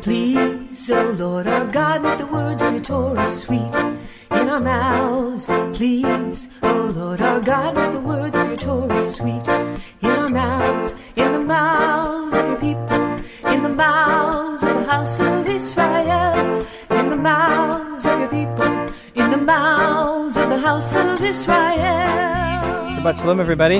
Please, O Lord our God, make the words of your Torah sweet in our mouths. Please, O Lord our God, make the words of your Torah sweet in our mouths, in the mouths of your people, in the mouths of the house of Israel, in the mouths of your people, in the mouths of the house of Israel. Shabbat Shalom, everybody.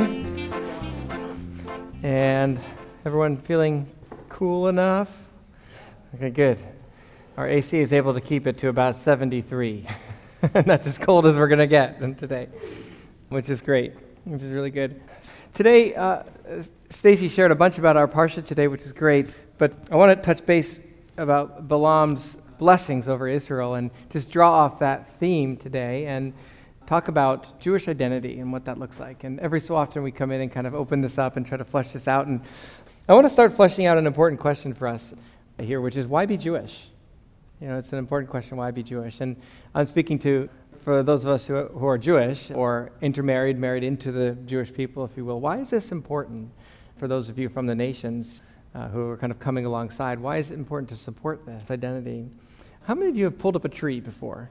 And everyone feeling cool enough? Okay, good. Our AC is able to keep it to about 73. And that's as cold as we're going to get today, which is great, which is really good. Today, Stacy shared a bunch about our Parsha today, which is great. But I want to touch base about Balaam's blessings over Israel and just draw off that theme today and talk about Jewish identity and what that looks like. And every so often we come in and kind of open this up and try to flesh this out. And I want to start fleshing out an important question for us here, which is why be Jewish? You know, it's an important question, why be Jewish? And I'm speaking for those of us who are Jewish or intermarried, married into the Jewish people, if you will. Why is this important for those of you from the nations who are kind of coming alongside? Why is it important to support this identity? How many of you have pulled up a tree before?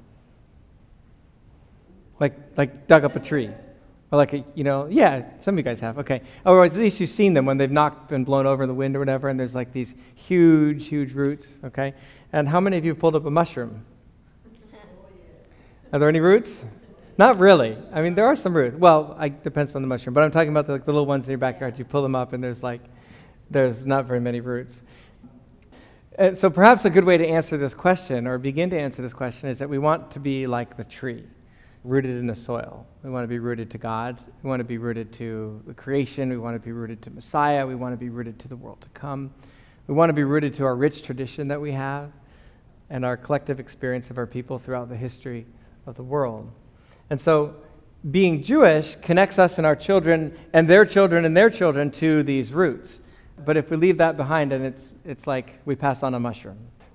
Like dug up a tree? Or yeah, some of you guys have, okay. Or at least you've seen them when they've been blown over in the wind or whatever, and there's like these huge, huge roots, okay? And how many of you have pulled up a mushroom? Are there any roots? Not really. I mean, there are some roots. Well, it depends on the mushroom, but I'm talking about the little ones in your backyard. You pull them up, and there's not very many roots. And so perhaps a good way to answer this question, or begin to answer this question, is that we want to be like the tree, rooted in the soil. We want to be rooted to God. We want to be rooted to the creation. We want to be rooted to Messiah. We want to be rooted to the world to come. We want to be rooted to our rich tradition that we have and our collective experience of our people throughout the history of the world. And so being Jewish connects us and our children and their children and their children to these roots. But if we leave that behind, then it's like we pass on a mushroom.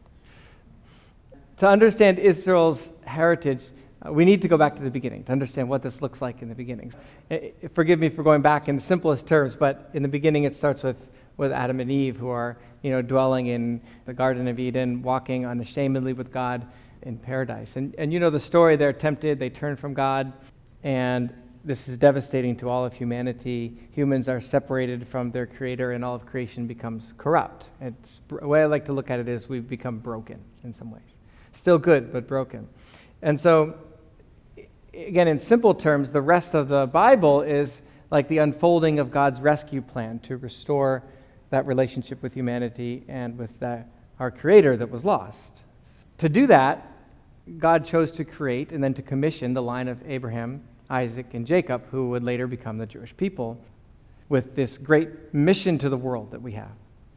To understand Israel's heritage, we need to go back to the beginning to understand what this looks like in the beginning. Forgive me for going back in the simplest terms, but in the beginning it starts with Adam and Eve, who are dwelling in the Garden of Eden, walking unashamedly with God in paradise. And you know the story, they're tempted, they turn from God, and this is devastating to all of humanity. Humans are separated from their Creator, and all of creation becomes corrupt. The way I like to look at it is we've become broken in some ways. Still good, but broken. And so, again, in simple terms, the rest of the Bible is like the unfolding of God's rescue plan to restore that relationship with humanity and with our Creator that was lost. To do that, God chose to create and then to commission the line of Abraham, Isaac, and Jacob, who would later become the Jewish people, with this great mission to the world that we have.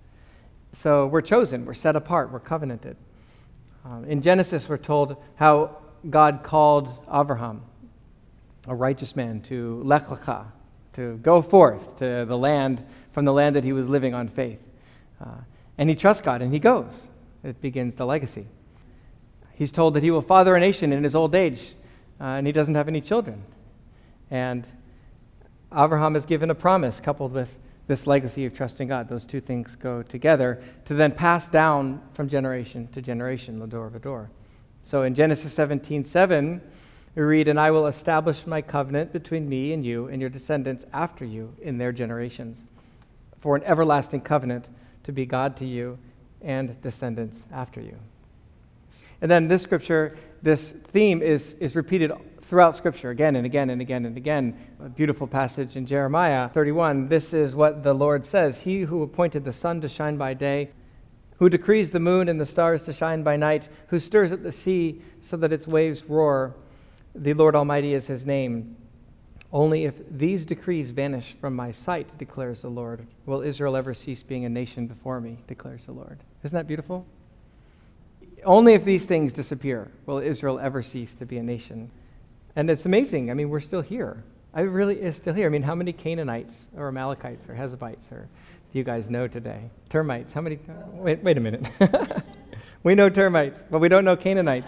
So we're chosen, we're set apart, we're covenanted. In Genesis, we're told how God called Abraham, a righteous man, to Lech Lecha, to go forth to the land, from the land that he was living on faith. And he trusts God, and he goes. It begins the legacy. He's told that he will father a nation in his old age, and he doesn't have any children. And Abraham is given a promise coupled with this legacy of trusting God. Those two things go together to then pass down from generation to generation, Lador Vador. So in Genesis 17:7, we read, "And I will establish my covenant between me and you and your descendants after you in their generations, for an everlasting covenant to be God to you and descendants after you." And then this scripture, this theme is repeated throughout Scripture again and again and again and again. A beautiful passage in Jeremiah 31. This is what the Lord says: "He who appointed the sun to shine by day, who decrees the moon and the stars to shine by night, who stirs up the sea so that its waves roar, the Lord Almighty is his name. Only if these decrees vanish from my sight, declares the Lord, will Israel ever cease being a nation before me, declares the Lord." Isn't that beautiful? Only if these things disappear will Israel ever cease to be a nation. And it's amazing. I mean, we're still here. I really is still here. I mean, how many Canaanites or Amalekites or Hezebites or do you guys know today? Termites. How many? Wait a minute. We know termites, but we don't know Canaanites.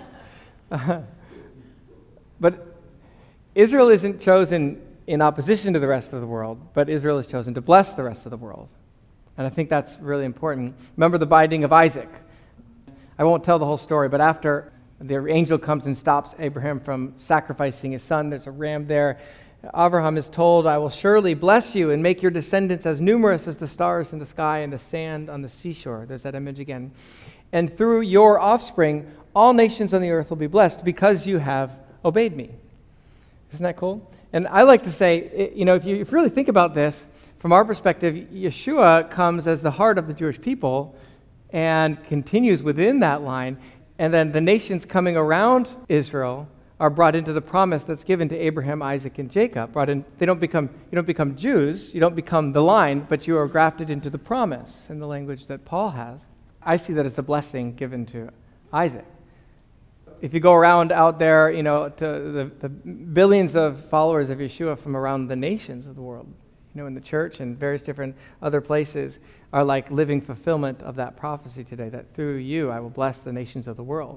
But Israel isn't chosen in opposition to the rest of the world, but Israel is chosen to bless the rest of the world. And I think that's really important. Remember the binding of Isaac. I won't tell the whole story, but after the angel comes and stops Abraham from sacrificing his son, there's a ram there. Abraham is told, I will surely bless you and make your descendants as numerous as the stars in the sky and the sand on the seashore. There's that image again. And through your offspring, all nations on the earth will be blessed because you have obeyed me. Isn't that cool? And I like to say, if you really think about this, from our perspective, Yeshua comes as the heart of the Jewish people and continues within that line. And then the nations coming around Israel are brought into the promise that's given to Abraham, Isaac, and Jacob. You don't become Jews, you don't become the line, but you are grafted into the promise in the language that Paul has. I see that as the blessing given to Isaac. If you go around out there, to the billions of followers of Yeshua from around the nations of the world, in the church and various different other places, are like living fulfillment of that prophecy today, that through you I will bless the nations of the world.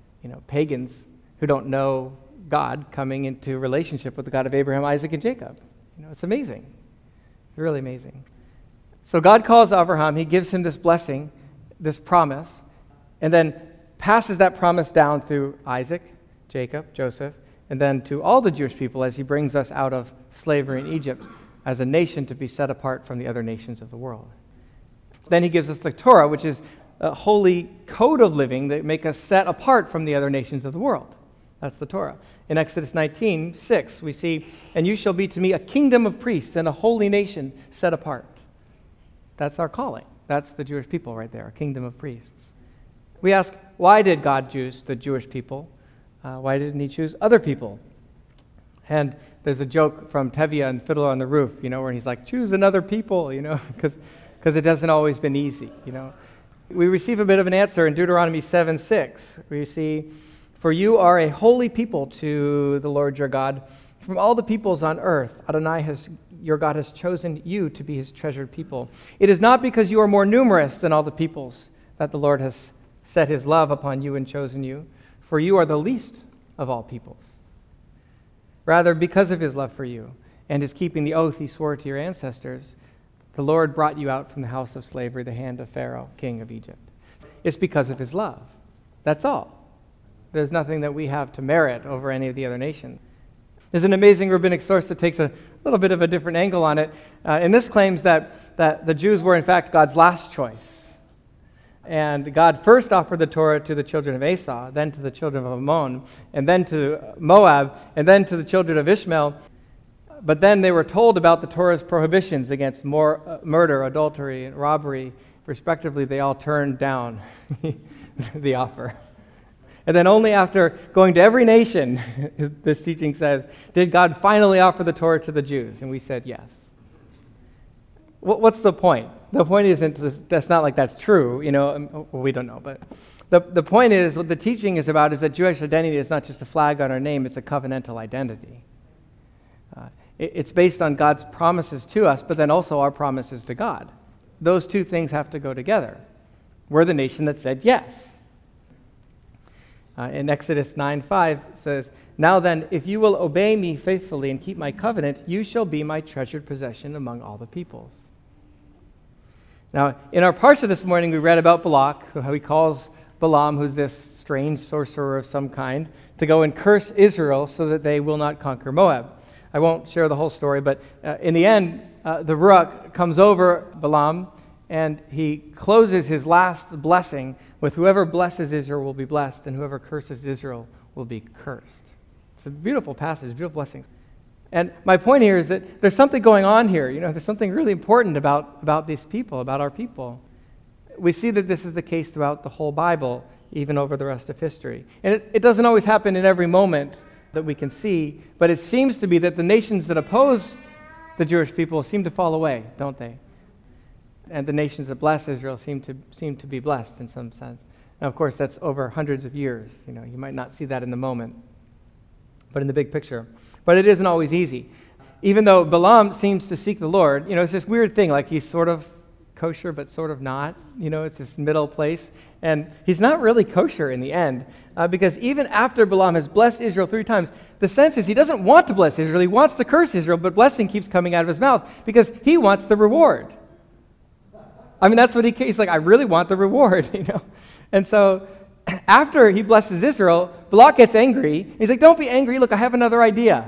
Pagans who don't know God coming into relationship with the God of Abraham, Isaac, and Jacob. It's amazing. It's really amazing. So God calls Abraham, he gives him this blessing, this promise, and then passes that promise down through Isaac, Jacob, Joseph, and then to all the Jewish people as he brings us out of slavery in Egypt as a nation to be set apart from the other nations of the world. Then he gives us the Torah, which is a holy code of living that make us set apart from the other nations of the world. That's the Torah. In Exodus 19:6, we see, and you shall be to me a kingdom of priests and a holy nation set apart. That's our calling. That's the Jewish people right there, a kingdom of priests. We ask, why did God choose the Jewish people? Why didn't he choose other people? And there's a joke from Tevye and Fiddler on the Roof, where he's like, choose another people, because it hasn't always been easy, We receive a bit of an answer in Deuteronomy 7:6, where you see, for you are a holy people to the Lord your God. From all the peoples on earth, Adonai your God has chosen you to be his treasured people. It is not because you are more numerous than all the peoples that the Lord has set his love upon you and chosen you, for you are the least of all peoples. Rather, because of his love for you and his keeping the oath he swore to your ancestors, the Lord brought you out from the house of slavery, the hand of Pharaoh, king of Egypt. It's because of his love. That's all. There's nothing that we have to merit over any of the other nations. There's an amazing rabbinic source that takes a little bit of a different angle on it, and this claims that the Jews were in fact God's last choice. And God first offered the Torah to the children of Esau, then to the children of Ammon, and then to Moab, and then to the children of Ishmael. But then they were told about the Torah's prohibitions against murder, adultery, and robbery. Respectively, they all turned down the offer. And then only after going to every nation, this teaching says, did God finally offer the Torah to the Jews? And we said yes. What's the point? The point isn't, that's not like that's true, we don't know. But the point is, what the teaching is about is that Jewish identity is not just a flag on our name, it's a covenantal identity. It's based on God's promises to us, but then also our promises to God. Those two things have to go together. We're the nation that said yes. In Exodus 9:5 says, now then, if you will obey me faithfully and keep my covenant, you shall be my treasured possession among all the peoples. Now, in our parsha this morning, we read about Balak, how he calls Balaam, who's this strange sorcerer of some kind, to go and curse Israel so that they will not conquer Moab. I won't share the whole story, but in the end, the Ruach comes over Balaam, and he closes his last blessing with whoever blesses Israel will be blessed, and whoever curses Israel will be cursed. It's a beautiful passage, beautiful blessings. And my point here is that there's something going on here. There's something really important about these people, about our people. We see that this is the case throughout the whole Bible, even over the rest of history. And it doesn't always happen in every moment that we can see, but it seems to be that the nations that oppose the Jewish people seem to fall away, don't they? And the nations that bless Israel seem to be blessed in some sense. Now, of course, that's over hundreds of years. You might not see that in the moment, but in the big picture. But it isn't always easy. Even though Balaam seems to seek the Lord, it's this weird thing, like he's sort of kosher but sort of not. It's this middle place. And he's not really kosher in the end, because even after Balaam has blessed Israel 3 times, the sense is he doesn't want to bless Israel. He wants to curse Israel, but blessing keeps coming out of his mouth because he wants the reward. That's what he's like, I really want the reward, And so after he blesses Israel, Balak gets angry. He's like, don't be angry. Look, I have another idea.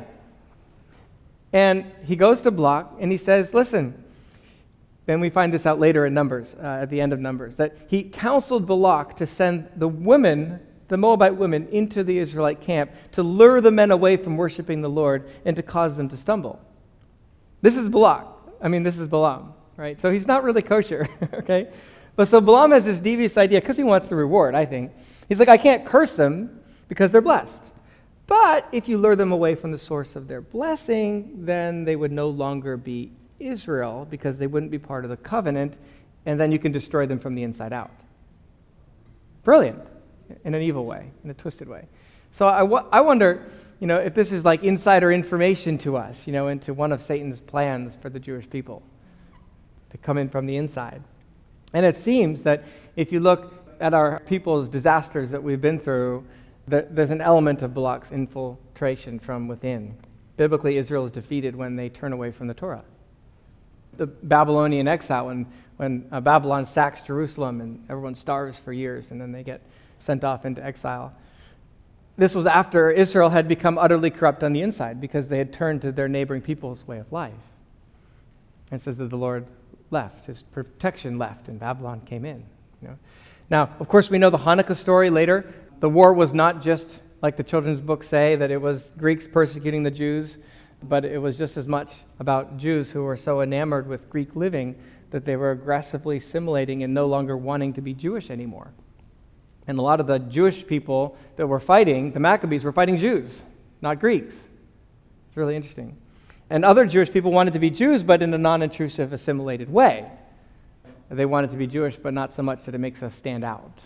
And he goes to Balak and he says, listen, and we find this out later in Numbers, at the end of Numbers, that he counseled Balak to send the women, the Moabite women, into the Israelite camp to lure the men away from worshiping the Lord and to cause them to stumble. This is Balak. This is Balaam, right? So he's not really kosher, okay? But so Balaam has this devious idea because he wants the reward, I think. He's like, I can't curse them because they're blessed. But if you lure them away from the source of their blessing, then they would no longer be Israel because they wouldn't be part of the covenant, and then you can destroy them from the inside out. Brilliant, in an evil way, in a twisted way. So I wonder, if this is like insider information to us, into one of Satan's plans for the Jewish people to come in from the inside. And it seems that if you look at our people's disasters that we've been through, there's an element of Balak's infiltration from within. Biblically, Israel is defeated when they turn away from the Torah. The Babylonian exile, when Babylon sacks Jerusalem and everyone starves for years and then they get sent off into exile. This was after Israel had become utterly corrupt on the inside because they had turned to their neighboring people's way of life. And it says that the Lord left, his protection left, and Babylon came in. Now, of course, we know the Hanukkah story later. The war was not just, like the children's books say, that it was Greeks persecuting the Jews, but it was just as much about Jews who were so enamored with Greek living that they were aggressively assimilating and no longer wanting to be Jewish anymore. And a lot of the Jewish people that were fighting, the Maccabees, were fighting Jews, not Greeks. It's really interesting. And other Jewish people wanted to be Jews, but in a non-intrusive, assimilated way. They wanted to be Jewish, but not so much that it makes us stand out.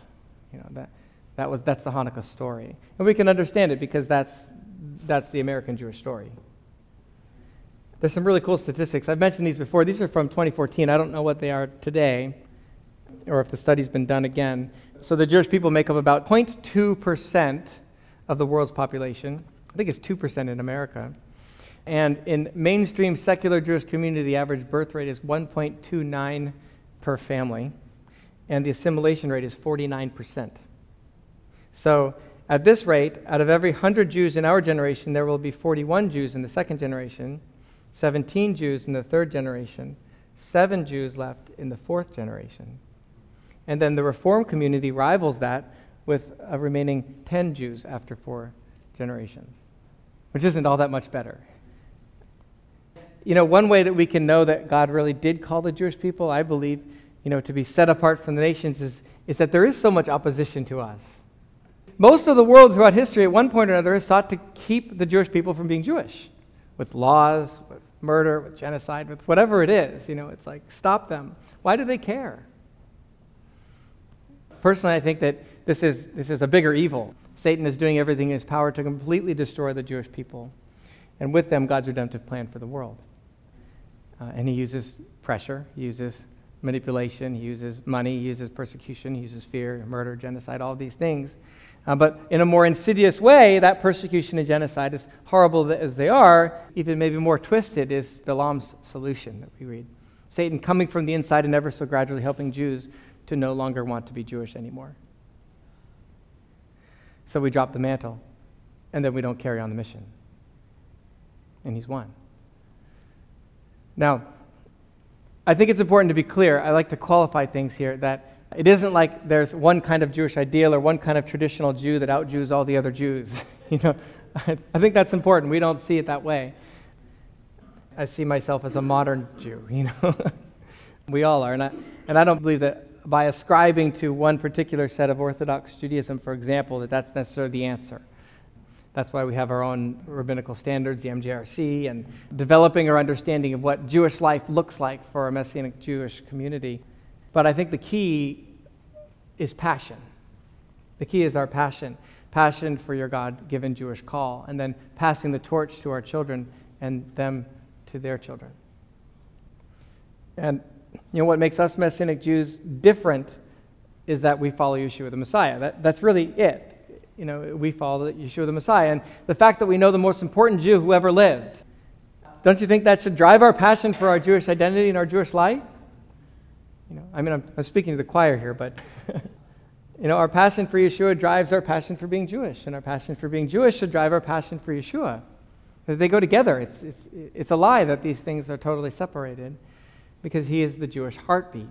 That's the Hanukkah story. And we can understand it because that's the American Jewish story. There's some really cool statistics. I've mentioned these before. These are from 2014. I don't know what they are today or if the study's been done again. So the Jewish people make up about 0.2% of the world's population. I think it's 2% in America. And in mainstream secular Jewish community, the average birth rate is 1.29 per family, and the assimilation rate is 49%. So at this rate, out of every 100 Jews in our generation, there will be 41 Jews in the second generation, 17 Jews in the third generation, 7 Jews left in the fourth generation. And then the Reform community rivals that with a remaining 10 Jews after 4 generations, which isn't all that much better. One way that we can know that God really did call the Jewish people, I believe, to be set apart from the nations is that there is so much opposition to us. Most of the world throughout history at one point or another has sought to keep the Jewish people from being Jewish with laws, with murder, with genocide, with whatever it is. It's like, stop them. Why do they care? Personally, I think that this is a bigger evil. Satan is doing everything in his power to completely destroy the Jewish people, and with them, God's redemptive plan for the world. And he uses pressure, he uses manipulation, he uses money, he uses persecution, he uses fear, murder, genocide, all of these things. But in a more insidious way, that persecution and genocide, as horrible as they are, even maybe more twisted, is Balaam's solution that we read. Satan coming from the inside and ever so gradually helping Jews to no longer want to be Jewish anymore. So we drop the mantle, and then we don't carry on the mission. And he's won. Now, I think it's important to be clear. I like to qualify things here, that it isn't like there's one kind of Jewish ideal or one kind of traditional Jew that out-Jews all the other Jews. I think that's important. We don't see it that way. I see myself as a modern Jew, We all are. And I don't believe that by ascribing to one particular set of Orthodox Judaism, for example, that's necessarily the answer. That's why we have our own rabbinical standards, the MJRC, and developing our understanding of what Jewish life looks like for a Messianic Jewish community. But I think the key is passion. The key is our passion for your God-given Jewish call, and then passing the torch to our children and them to their children. And what makes us Messianic Jews different is that we follow Yeshua the Messiah. That's really it. We follow Yeshua the Messiah. And the fact that we know the most important Jew who ever lived, don't you think that should drive our passion for our Jewish identity and our Jewish life? I'm speaking to the choir here, but Our passion for Yeshua drives our passion for being Jewish, and our passion for being Jewish should drive our passion for Yeshua. They go together. It's a lie that these things are totally separated, because he is the Jewish heartbeat.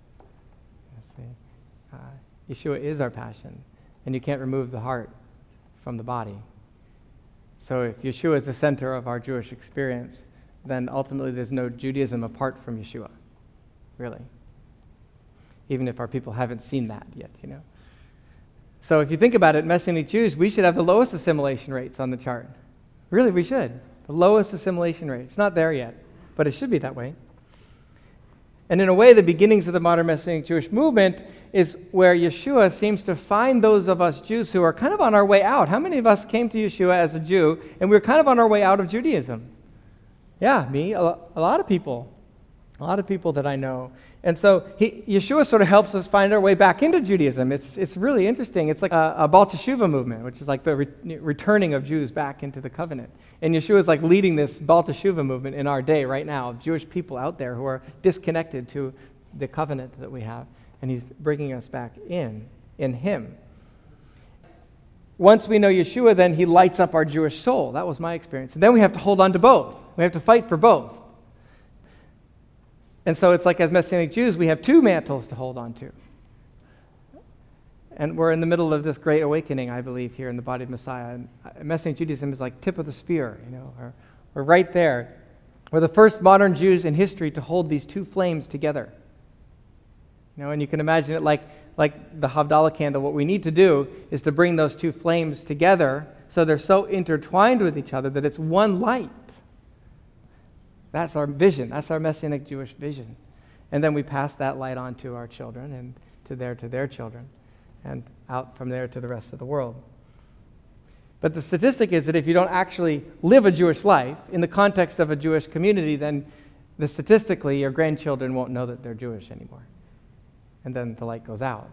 Yeshua is our passion, and you can't remove the heart from the body. So if Yeshua is the center of our Jewish experience, then ultimately there's no Judaism apart from Yeshua, really. Even if our people haven't seen that yet, So if you think about it, Messianic Jews, we should have the lowest assimilation rates on the chart. Really, we should. The lowest assimilation rate. It's not there yet, but it should be that way. And in a way, the beginnings of the modern Messianic Jewish movement is where Yeshua seems to find those of us Jews who are kind of on our way out. How many of us came to Yeshua as a Jew, and we were kind of on our way out of Judaism? Yeah, me, a lot of people. A lot of people that I know. And so Yeshua sort of helps us find our way back into Judaism. It's really interesting. It's like a Baal Teshuvah movement, which is like the returning of Jews back into the covenant. And Yeshua is like leading this Baal Teshuvah movement in our day right now, of Jewish people out there who are disconnected to the covenant that we have. And he's bringing us back in him. Once we know Yeshua, then he lights up our Jewish soul. That was my experience. And then we have to hold on to both. We have to fight for both. And so it's like, as Messianic Jews, we have two mantles to hold on to. And we're in the middle of this great awakening, I believe, here in the body of Messiah. And Messianic Judaism is like tip of the spear, We're right there. We're the first modern Jews in history to hold these two flames together. And you can imagine it like the Havdalah candle. What we need to do is to bring those two flames together so they're so intertwined with each other that it's one light. That's our vision. That's our Messianic Jewish vision. And then we pass that light on to our children and to their children and out from there to the rest of the world. But the statistic is that if you don't actually live a Jewish life in the context of a Jewish community, then statistically your grandchildren won't know that they're Jewish anymore. And then the light goes out.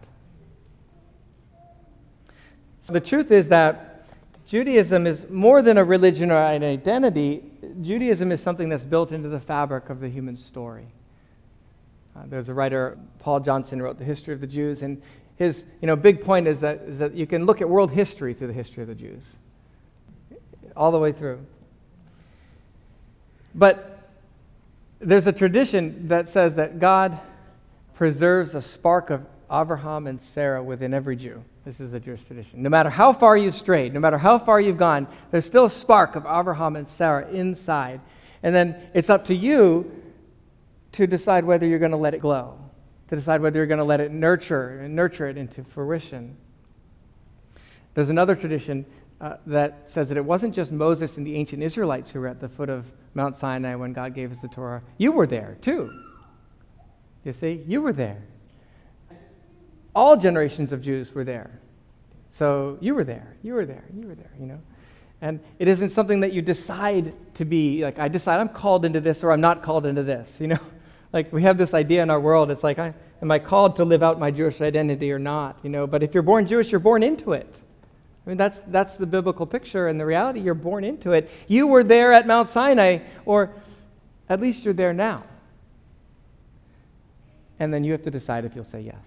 So the truth is that Judaism is more than a religion or an identity. Judaism is something that's built into the fabric of the human story. There's a writer, Paul Johnson, wrote The History of the Jews, and his big point is that you can look at world history through the history of the Jews, all the way through. But there's a tradition that says that God preserves a spark of Abraham and Sarah within every Jew. This is a Jewish tradition. No matter how far you've strayed, no matter how far you've gone, there's still a spark of Abraham and Sarah inside. And then it's up to you to decide whether you're going to let it glow, to decide whether you're going to let it nurture it into fruition. There's another tradition that says that it wasn't just Moses and the ancient Israelites who were at the foot of Mount Sinai when God gave us the Torah. You were there too. You see, you were there. All generations of Jews were there. So you were there. And it isn't something that you decide to be, like, I decide I'm called into this or I'm not called into this, Like, we have this idea in our world. It's like, am I called to live out my Jewish identity or not, But if you're born Jewish, you're born into it. I mean, that's the biblical picture, and the reality, you're born into it. You were there at Mount Sinai, or at least you're there now. And then you have to decide if you'll say yes.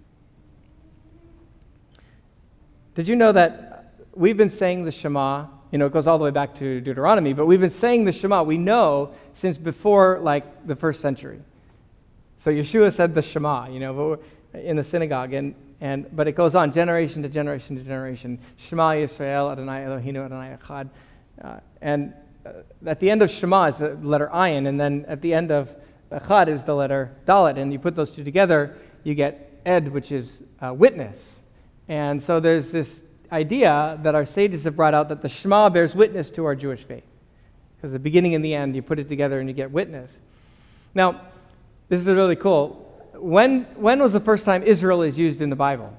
Did you know that we've been saying the Shema, it goes all the way back to Deuteronomy, but we've been saying the Shema, we know, since before, the first century. So Yeshua said the Shema, in the synagogue, but it goes on generation to generation to generation. Shema Yisrael, Adonai Eloheinu, Adonai Echad. And at the end of Shema is the letter Ayin, and then at the end of Echad is the letter Dalet, and you put those two together, you get Ed, which is witness. And so there's this idea that our sages have brought out that the Shema bears witness to our Jewish faith. Because the beginning and the end, you put it together and you get witness. Now, this is really cool. When was the first time Israel is used in the Bible?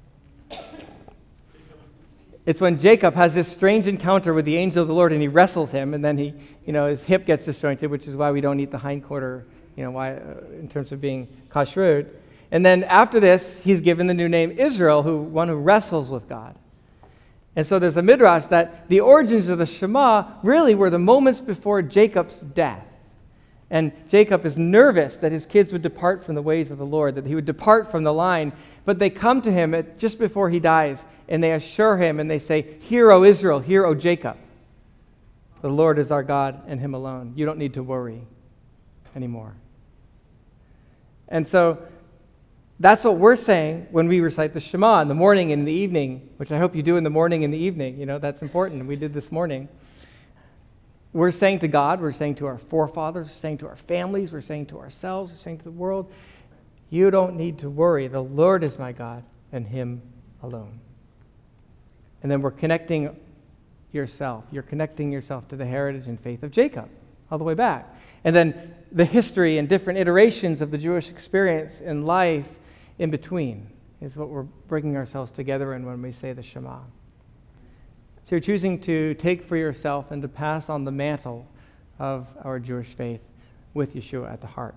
It's when Jacob has this strange encounter with the angel of the Lord and he wrestles him, and then his hip gets disjointed, which is why we don't eat the hindquarter, in terms of being kashrut. And then after this, he's given the new name Israel, one who wrestles with God. And so there's a midrash that the origins of the Shema really were the moments before Jacob's death. And Jacob is nervous that his kids would depart from the ways of the Lord, that he would depart from the line. But they come to him just before he dies, and they assure him, and they say, "Hear, O Israel, hear, O Jacob. The Lord is our God, and him alone. You don't need to worry anymore." And so that's what we're saying when we recite the Shema in the morning and in the evening, which I hope you do in the morning and the evening. You know, that's important. We did this morning. We're saying to God, we're saying to our forefathers, we're saying to our families, we're saying to ourselves, we're saying to the world, you don't need to worry. The Lord is my God, and him alone. And then we're connecting yourself. You're connecting yourself to the heritage and faith of Jacob, all the way back. And then the history and different iterations of the Jewish experience in life in between is what we're bringing ourselves together in when we say the Shema. So you're choosing to take for yourself and to pass on the mantle of our Jewish faith with Yeshua at the heart.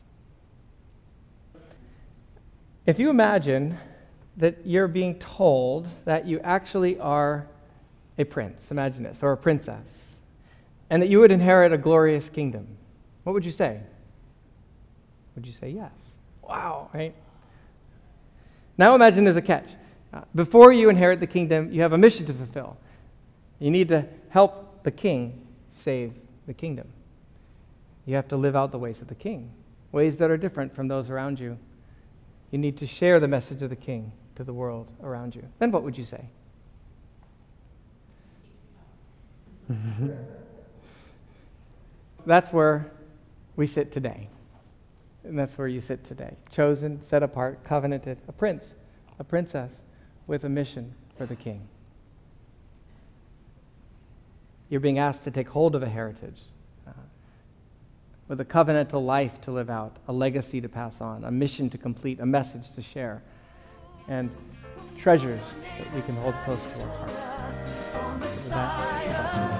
If you imagine that you're being told that you actually are a prince, imagine this, or a princess, and that you would inherit a glorious kingdom, what would you say? Would you say yes? Wow, right? Now imagine there's a catch. Before you inherit the kingdom, you have a mission to fulfill. You need to help the king save the kingdom. You have to live out the ways of the king, ways that are different from those around you. You need to share the message of the king to the world around you. Then what would you say? That's where we sit today. And that's where you sit today. Chosen, set apart, covenanted, a prince, a princess with a mission for the king. You're being asked to take hold of a heritage with a covenantal life to live out, a legacy to pass on, a mission to complete, a message to share, and treasures that we can hold close to our heart. With that,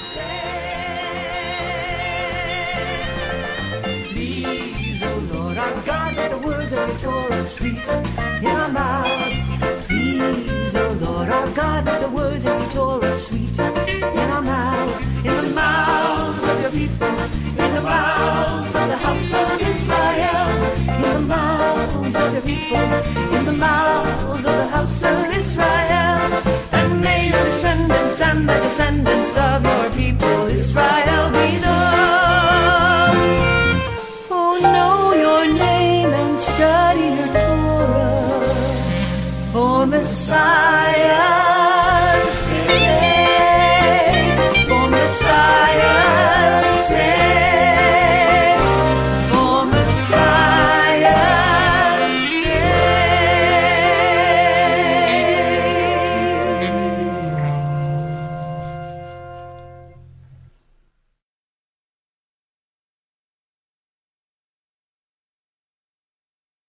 please, O Lord our God, let the words of your Torah sweet in our mouths. Please, O Lord our God, let the words of your Torah sweet in our mouths, in the mouths of your people, in the mouths of the house of Israel, in the mouths of your people, in the mouths of the house of Israel. And may your descendants and the descendants of your people Israel be those who know your name and study your Torah for Messiah.